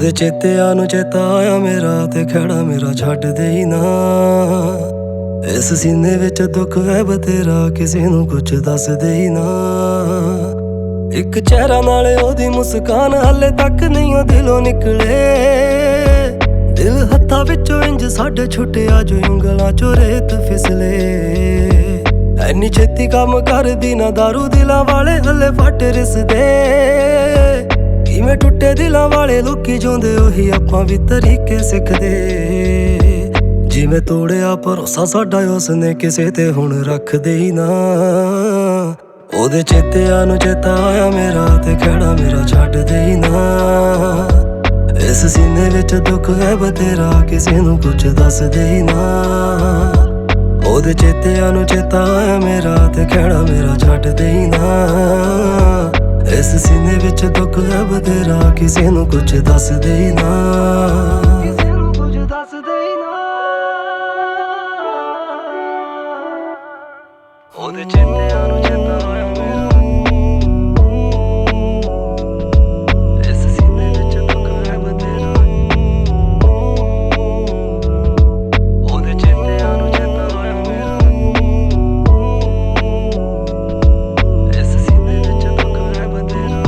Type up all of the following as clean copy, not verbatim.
ਉਹਦੇ ਚੇਤਿਆਂ ਨੂੰ ਚੇਤਾ ਆਇਆ ਮੇਰਾ ਤੇ ਖੜਾ ਮੇਰਾ ਛੱਡ ਦੇਈ ਨਾ। ਇਸ ਸੀਨੇ ਵਿੱਚ ਦੁੱਖ ਹੈ ਬਥੇਰਾ, ਕਿਸੇ ਨੂੰ ਕੁਝ ਦੱਸ ਦੇਈ ਨਾ। ਇੱਕ ਚਿਹਰਾ ਨਾਲੇ ਉਹਦੀ ਮੁਸਕਾਨ ਹਾਲੇ ਤੱਕ ਨਹੀਂ ਉਹ ਦਿਲੋਂ ਨਿਕਲੇ। ਦਿਲ ਹੱਥਾਂ ਵਿੱਚੋਂ ਇੰਜ ਸਾਡੇ ਛੁੱਟਿਆ ਜੋ ਉਂਗਲਾਂ ਚੋਂ ਰੇਤ ਫਿਸਲੇ। ਐਨੀ ਛੇਤੀ ਕੰਮ ਕਰਦੀ ਨਾ ਦਾਰੂ, ਦਿਲਾਂ ਵਾਲੇ ਹੱਲੇ ਫੱਟ ਰਿਸਦੇ। ਕਿਵੇਂ ਟੁੱਟੇ ਦਿਲਾਂ ਵਾਲੇ ਲੋਕੀ ਜਿਉਂਦੇ ਉਹੀ ਆਪਾਂ ਵੀ ਤਰੀਕੇ ਸਿੱਖਦੇ। ਜਿਵੇਂ ਤੋੜਿਆ ਭਰੋਸਾ ਸਾਡਾ ਉਸਨੇ ਕਿਸੇ ਤੇ ਹੁਣ ਰੱਖਦੇ ਹੀ ਨਾ। ਉਹਦੇ ਚੇਤਿਆਂ ਨੂੰ ਚੇਤਾ ਆਇਆ ਮੇਰਾ ਤੇ ਖੜਾ ਮੇਰਾ ਛੱਡ ਦੇਈ ਨਾ। ਇਸ ਸੀਨੇ ਵਿੱਚ ਦੁੱਖ ਹੈ ਬਥੇਰਾ, ਕਿਸੇ ਨੂੰ ਕੁਝ ਦੱਸ ਦੇਈ ਨਾ। ਉਹਦੇ ਚੇਤਿਆਂ ਨੂੰ ਚੇਤਾ ਆਇਆ ਮੇਰਾ ਤੇ ਖੜਾ ਮੇਰਾ ਛੱਡ ਦੇਈ ਨਾ। ਇਸ ਸੀਨੇ ਵਿੱਚ ਦੁੱਖ ਹੈ ਬਥੇਰਾ, ਕਿਸੇ ਨੂੰ ਕੁਝ ਦੱਸ ਦੇਈ ਨਾ। ਕਿਸੇ ਨੂੰ ਕੁਝ ਦੱਸ ਦੇਈ ਨਾ। ਉਹਦੇ ਚੇਤਿਆਂ ਨੂੰ ਚੇਤਾ ਆਇਆ ਮੇਰਾ, ਇਸ ਸੀਨੇ ਵਿੱਚ ਦੁੱਖ ਹੈ ਬਥੇਰਾ। ਉਹਦੇ ਚੇਤਿਆਂ ਨੂੰ ਚੇਤਾ ਆਇਆ ਮੇਰਾ, ਇਸ ਸੀਨੇ ਵਿੱਚ ਦੁੱਖ ਹੈ ਬਥੇਰਾ।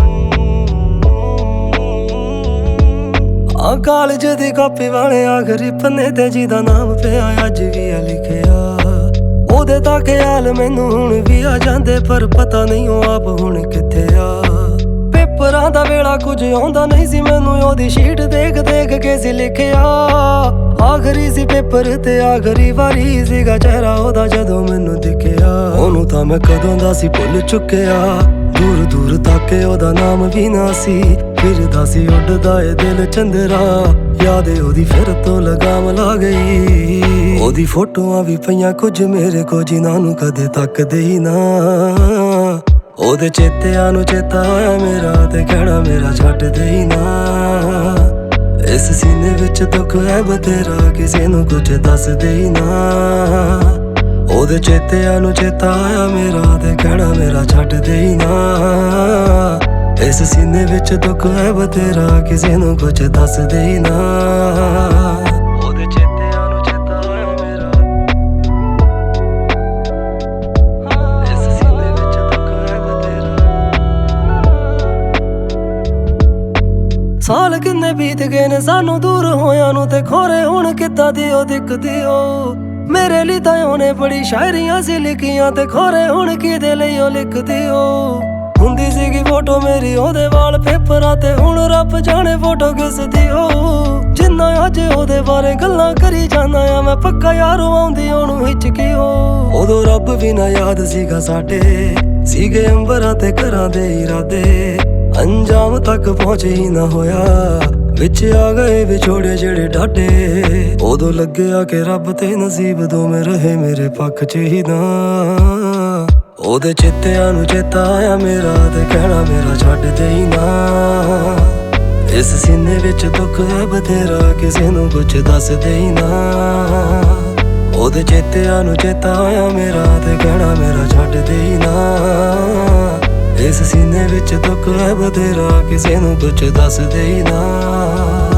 ਆ ਕਾਲਜ ਦੀ ਕਾਪੀ ਵਾਲੇ ਆਖਰੀ ਪੰਨੇ ਤੇ ਜਿਹਦਾ ਨਾਮ ਪਿਆ ਅੱਜ ਵੀ ਆ ਲਿਖਿਆ। ਉਹਦੇ ਤਾਂ ਖਿਆਲ ਮੈਨੂੰ ਹੁਣ ਵੀ ਆ ਜਾਂਦੇ, ਪਰ ਪਤਾ ਨਹੀਂ ਉਹ ਆਪ ਹੁਣ ਕਿੱਥੇ ਆ। ਪੇਪਰਾਂ ਦਾ ਵੇਲਾ ਕੁਝ ਆਉਂਦਾ ਨਹੀਂ ਸੀ ਮੈਨੂੰ, ਉਹਦੀ ਸ਼ੀਟ ਦੇਖ ਦੇਖ ਕੇ ਸੀ ਲਿਖਿਆ। ਆਖਰੀ ਸੀ ਪੇਪਰ ਤੇ ਆਖਰੀ ਵਾਰੀ ਸੀਗਾ ਚਿਹਰਾ ਉਹਦਾ ਜਦੋਂ ਮੈਨੂੰ ਦਿਖਿਆ। ਉਹਨੂੰ ਤਾਂ ਮੈਂ ਕਦੋਂ ਦਾ ਸੀ ਭੁੱਲ ਚੁੱਕਿਆ, ਦੂਰ ਦੂਰ ਤੱਕ ਉਹਦਾ ਨਾਮ ਵੀ ਨਾ ਸੀ। ਫਿਰਦਾ ਸੀ ਉੱਡਦਾ ਏ ਦਿਲ ਚੰਦਰਾ, ਯਾਦ ਉਹਦੀ ਫਿਰ ਤੋਂ ਲਗਾਮ ਲਾ ਗਈ। ਉਹਦੀ ਫੋਟੋਆਂ ਵੀ ਪਈਆਂ ਕੁਝ ਮੇਰੇ ਕੋ, ਜਿਨ੍ਹਾਂ ਨੂੰ ਕਦੇ ਤੱਕਦੇ ਹੀ ਨਾ। ਉਹਦੇ ਚੇਤਿਆਂ ਨੂੰ ਚੇਤਾ ਆਇਆ ਮੇਰਾ ਤੇ ਖੜਾ ਮੇਰਾ ਛੱਡ ਦੇਈ ਨਾ। ਇਸ ਸੀਨੇ ਵਿੱਚ ਦੁੱਖ ਹੈ ਬਥੇਰਾ, ਕਿਸੇ ਨੂੰ ਕੁਝ ਦੱਸ ਦੇਈ ਨਾ। ਉਹਦੇ ਚੇਤਿਆਂ ਨੂੰ ਚੇਤਾ ਆਇਆ ਮੇਰਾ ਤੇ ਖੜਾ ਮੇਰਾ ਛੱਡ ਦੇਈ ਨਾ। ਇਸ ਸੀਨੇ ਵਿੱਚ ਦੁੱਖ ਹੈ ਬਥੇਰਾ, ਕਿਸੇ ਨੂੰ ਕੁਝ ਦੱਸ ਦੇਈ ਨਾ। ਉਹਦੇ ਚੇਤਿਆਂ ਨੂੰ ਚੇਤਾ ਆਇਆ ਮੇਰਾ, ਇਸ ਸੀਨੇ ਵਿੱਚ ਦੁੱਖ ਹੈ ਬਥੇਰਾ। ਸਾਲ ਕਿੰਨੇ ਬੀਤ ਗਏ ਨੇ ਸਾਨੂੰ ਦੂਰ ਹੋਇਆਂ ਨੂੰ, ਤੇ ਖੋਰੇ ਹੁਣ ਕਿੱਦਾਂ ਦੀ ਉਹ ਦਿਖਦੀ ਓ। ਮੇਰੇ ਲਈ ਤਾਂ ਉਹਨੇ ਬੜੀ ਸ਼ਾਇਰੀਆਂ ਸੀ ਲਿਖੀਆਂ, ਤੇ ਖੋਰੇ ਹੁਣ ਕਿਹਦੇ ਲਈ ਉਹ ਲਿਖਦੀ ਓ। ਹੁੰਦੀ ਸੀਗੀ ਫੋਟੋ ਮੇਰੀ ਉਹਦੇ ਵਾਲ ਪੇਪਰਾਂ ਤੇ, ਹੁਣ ਰੱਬ ਜਾਣੇ ਫੋਟੋ ਕਿਸ ਦੀ ਓ। ਜਿੰਨਾ ਅੱਜ ਉਹਦੇ ਬਾਰੇ ਗੱਲਾਂ ਕਰੀ ਜਾਂਦਾ ਆ ਮੈਂ, ਪੱਕਾ ਯਾਰੋਂ ਆਉਂਦੀ ਉਹਨੂੰ ਹਿਚਕੀ ਓ। ਉਦੋਂ ਰੱਬ ਵੀ ਨਾ ਯਾਦ ਸੀਗਾ ਸਾਡੇ, ਸੀਗੇ ਅੰਬਰਾਂ ਤੇ ਘਰਾਂ ਦੇ ਇਰਾਦੇ। ਅੰਜਾਮ ਤੱਕ ਪਹੁੰਚ ਹੀ ਨਾ ਹੋਇਆ, ਵਿੱਚ ਆ ਗਏ ਵਿਛੋੜੇ ਜਿਹੜੇ ਡਾਢੇ। ਉਦੋਂ ਲੱਗਿਆ ਕਿ ਰੱਬ ਤੇ ਨਸੀਬ ਦੋਵੇਂ ਰਹੇ ਮੇਰੇ ਪੱਖ 'ਚ ਹੀ ਨਾ। ਉਹਦੇ ਚੇਤਿਆਂ ਨੂੰ ਚੇਤਾ ਆਇਆ ਮੇਰਾ ਤੇ ਕਹਿਣਾ ਮੇਰਾ ਛੱਡ ਦੇਈ ਨਾ। ਇਸ ਸੀਨੇ ਵਿੱਚ ਦੁੱਖ ਹੈ ਬਥੇਰਾ, ਕਿਸੇ ਨੂੰ ਕੁਝ ਦੱਸ ਦੇਈ ਨਾ। ਉਹਦੇ ਚੇਤਿਆਂ ਨੂੰ ਚੇਤਾ ਆਇਆ ਮੇਰਾ ਤੇ ਕਹਿਣਾ ਮੇਰਾ ਛੱਡ ਦੇਈ ਨਾ। ਇਸ ਸੀਨੇ ਵਿੱਚ ਦੁੱਖ ਹੈ ਬਥੇਰਾ, ਕਿਸੇ ਨੂੰ ਕੁਝ ਦੱਸ ਦੇਈ ਨਾ।